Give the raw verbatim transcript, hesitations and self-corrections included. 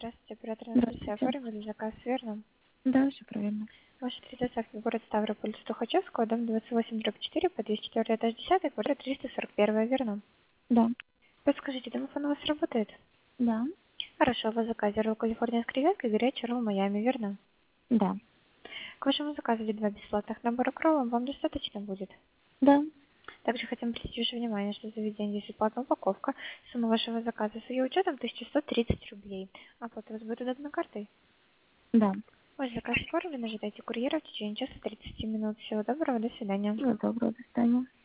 Здравствуйте, оператор Анастасия. Здравствуйте. Оформили заказ, верно? Да, все правильно. Ваша адрес доставки город Ставрополь, Тухачевского, дом двадцать восемь, дробь четыре, подъезд четыре, этаж десять, квартира триста сорок один, верно? Да. Подскажите, домофон у вас работает? Да. Хорошо, вы заказе ролл Калифорния с креветкой, горячий ролл Майами, верно? Да. К вашему заказу идет два бесплатных набора к роллам, вам достаточно будет? Да. Также хотим обратить ваше внимание, что за заведение есть бесплатная упаковка. Сумма вашего заказа с ее учетом тысяча сто тридцать рублей. Оплата у вас будет удобной картой? Да. Ваш заказ оформлен, ожидайте курьера в течение часа тридцати минут. Всего доброго, до свидания. Всего доброго. До свидания.